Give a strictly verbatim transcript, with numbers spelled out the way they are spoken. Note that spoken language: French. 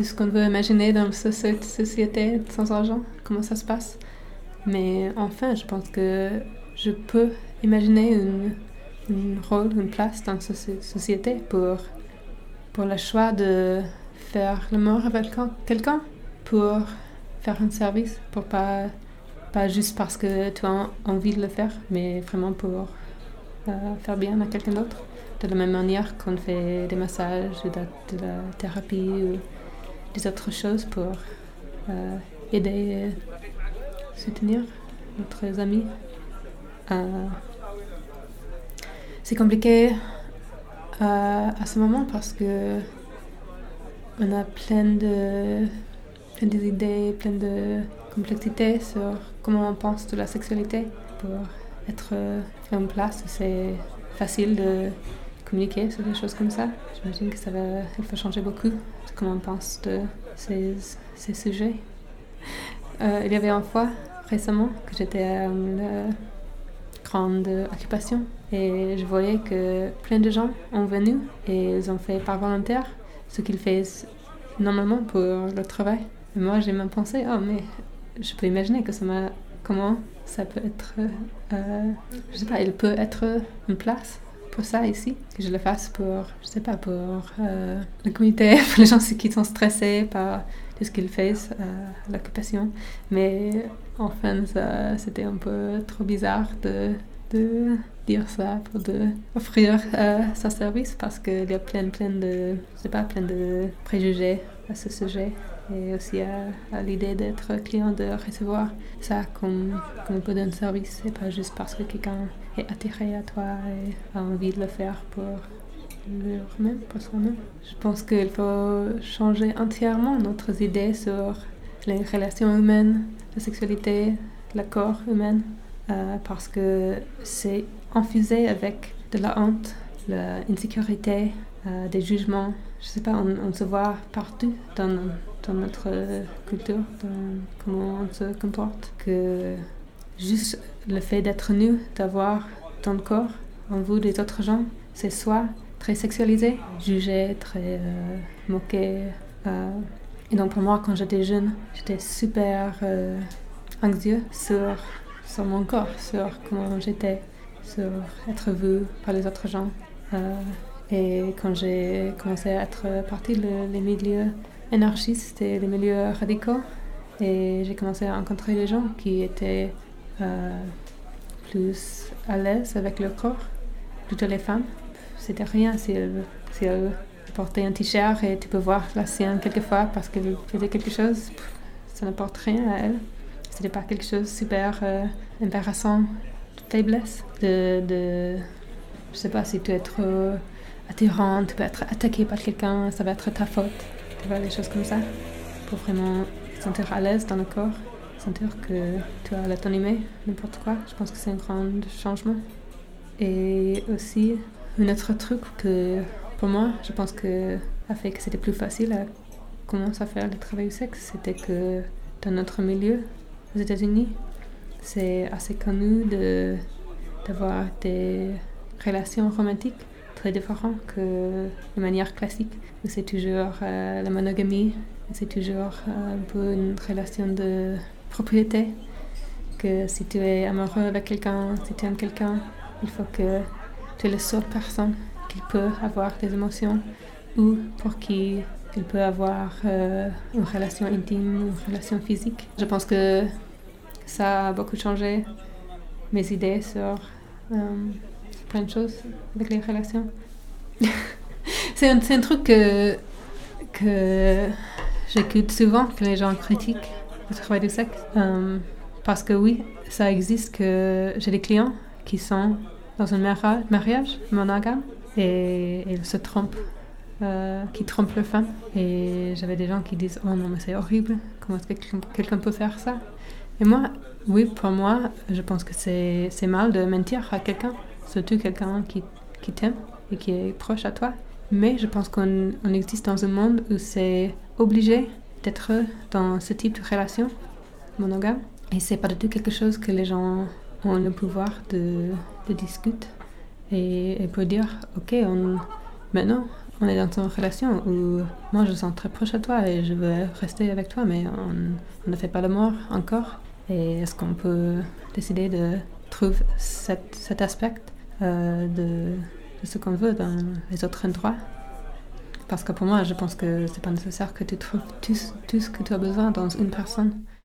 tout ce qu'on veut imaginer dans cette société sans argent, comment ça se passe. Mais enfin, je pense que je peux imaginer une, une rôle, une place dans cette société pour, pour le choix de faire l'amour avec quelqu'un, pour faire un service, pour pas, pas juste parce que tu as envie de le faire, mais vraiment pour euh, faire bien à quelqu'un d'autre. De la même manière qu'on fait des massages, de la, de la thérapie ou des autres choses pour euh, aider et soutenir notre amis. Euh, c'est compliqué euh, à ce moment parce que on a plein de plein d'idées, plein de complexité sur comment on pense de la sexualité. Pour être à une place où c'est facile de communiquer sur des choses comme ça, j'imagine que ça va, il faut changer beaucoup de comment on pense de ces, ces sujets. Euh, il y avait une fois récemment que j'étais à une grande occupation et je voyais que plein de gens ont venu et ils ont fait par volontaire ce qu'ils font normalement pour le travail. Et moi j'ai même pensé, oh mais je peux imaginer que ça m'a, comment ça peut être, euh, je sais pas, il peut être une place pour ça ici, que je le fasse pour, je sais pas, pour euh, la communauté, pour les gens qui sont stressés par tout ce qu'ils font euh, à l'occupation. Mais enfin, ça, c'était un peu trop bizarre de, de dire ça, pour de offrir euh, ce service, parce qu'il y a plein, plein de, je sais pas, plein de préjugés à ce sujet. Et aussi à, à l'idée d'être client, de recevoir ça comme, comme un peu d'un service, et pas juste parce que quelqu'un est attiré à toi et a envie de le faire pour lui-même, pour soi-même. Je pense qu'il faut changer entièrement notre idée sur les relations humaines, la sexualité, le corps humain, euh, parce que c'est infusé avec de la honte, l'insécurité, euh, des jugements. Je sais pas, on, on se voit partout dans, dans notre culture, dans comment on se comporte, que juste le fait d'être nu, d'avoir ton corps en vue des autres gens, c'est soit très sexualisé, jugé, très euh, moqué. Euh, et donc pour moi, quand j'étais jeune, j'étais super euh, anxieux sur, sur mon corps, sur comment j'étais, sur être vue par les autres gens. Euh, Et quand j'ai commencé à être partie des milieux anarchistes et les milieux radicaux, et j'ai commencé à rencontrer des gens qui étaient euh, plus à l'aise avec leur corps, plutôt les femmes. C'était rien si elles, si elles portaient un t-shirt et tu peux voir la sienne quelquefois parce qu'elle faisait quelque chose, ça n'apporte rien à elle. C'était pas quelque chose de super euh, embarrassant, de faiblesse, de, de... Je sais pas, si tu es trop attirant, tu peux être attaqué par quelqu'un, ça va être ta faute. Tu vois, des choses comme ça. Pour vraiment se sentir à l'aise dans le corps, sentir que tu as l'autonomie, n'importe quoi. Je pense que c'est un grand changement. Et aussi, un autre truc que, pour moi, je pense que a fait que c'était plus facile à commencer à faire le travail du sexe, c'était que dans notre milieu, aux États-Unis, c'est assez connu de, d'avoir des relations romantiques très différentes que de manière classique, où c'est toujours euh, la monogamie, c'est toujours euh, un peu une relation de propriété, que si tu es amoureux avec quelqu'un, si tu aimes quelqu'un, il faut que tu es la seule personne qui peut avoir des émotions ou pour qui il peut avoir euh, une relation intime, une relation physique. Je pense que ça a beaucoup changé mes idées sur euh, plein de choses avec les relations. c'est, un, c'est un truc que, que j'écoute souvent, que les gens critiquent le travail du sexe. Euh, parce que oui, ça existe, que j'ai des clients qui sont dans un mari- mariage monogame et, et ils se trompent, euh, qui trompent leur femme. Et j'avais des gens qui disent « Oh non, mais c'est horrible, comment est-ce que quelqu'un, quelqu'un peut faire ça ?» Et moi, oui, pour moi, je pense que c'est, c'est mal de mentir à quelqu'un, surtout quelqu'un qui, qui t'aime et qui est proche à toi. Mais je pense qu'on on existe dans un monde où c'est obligé d'être dans ce type de relation monogame. Et c'est pas du tout quelque chose que les gens ont le pouvoir de, de discuter. Et, et pour dire, ok, on, maintenant, on est dans une relation où moi je sens très proche à toi et je veux rester avec toi, mais on, on ne fait pas l'amour encore. Et est-ce qu'on peut décider de trouver cet, cet aspect euh, de, de ce qu'on veut dans les autres endroits? Parce que pour moi, je pense que c'est pas nécessaire que tu trouves tout, tout ce que tu as besoin dans une personne.